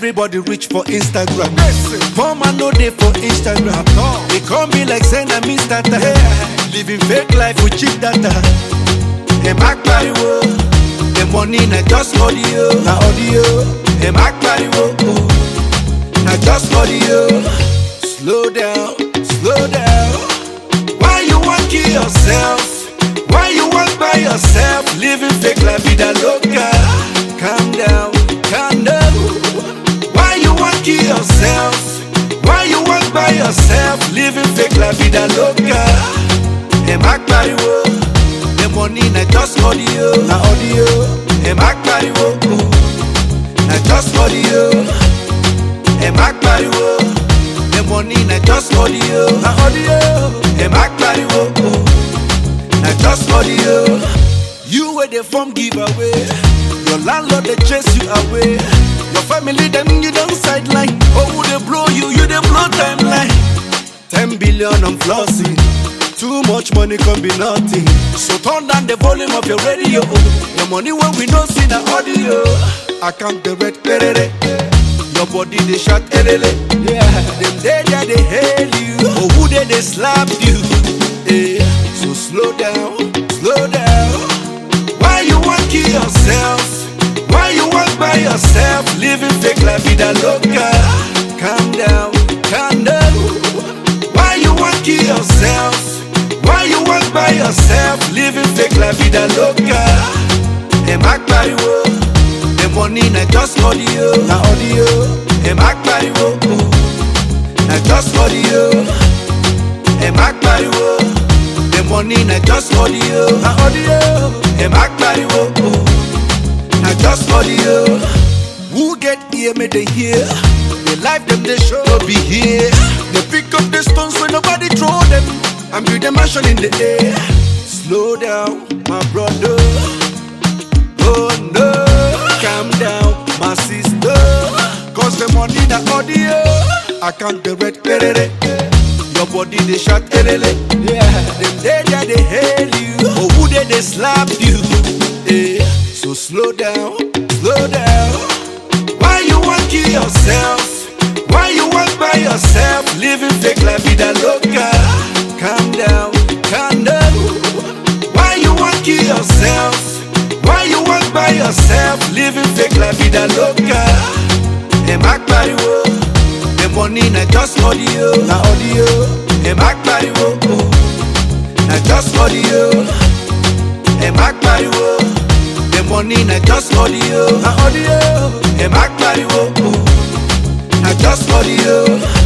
Everybody reach for Instagram. Poor man no day for Instagram. They call me like saying I'm Mr. Living fake life with cheap data. Them act pariwo. The money na just audio. Na audio. Them act pariwo. Na just audio. Slow down, slow down. Why you want kill yourself? Why you want by yourself? Living fake la vida loca. Calm down, calm down. Why you want kill yourself? Why you want by yourself? Living fake la vida loca. Them act pariwo. The money na just audio. Na audio. Them act pariwo. Na just audio. Them act pariwo. The money na just audio. Na audio. Them act pariwo. Na just audio. You where they from giveaway. Your landlord they chase you away. Your family them you don't sideline. Oh who they blow you, you they blow timeline. 10 billion I'm flossing. Too much money can be nothing. So turn down the volume of your radio. Your money when we don't see the audio. I count the red perere. Your body they shot elele. Yeah. Them they hail you. Oh who they slap you. Yeah. So slow down, slow down. Why you want kill yourself? Why you want by yourself? Living fake la vida loca. Calm down, calm down. Why you want kill yourself? Why you want by yourself? Living fake la vida loca. Them act pariwo. The money na just audio. Na audio. Them act pariwo. Na just audio. Them act pariwo. The money na just audio. Na audio. Them act pariwo. Na just audio. Who get ear may they hear? They life them they show be here. They pick up the stones when nobody throw them and build a mansion in the air. Slow down, my brother. Oh no, calm down, my sister. Cause the money na audio. I count the red perere. Your body they shot elele. Yeah. Them they hail you. Oh who they slap you. Yeah. So slow down, slow down. Why you want kill yourself? Why you want by yourself? Living fake la vida loca. Calm down, calm down. Why you want kill yourself? Why you want by yourself? Living fake la vida loca. Them act pariwo. The money na just audio. Na audio. Them act pariwo. Na just audio. Them act pariwo. The money na just audio. Na audio. Them act pariwo. Na just audio.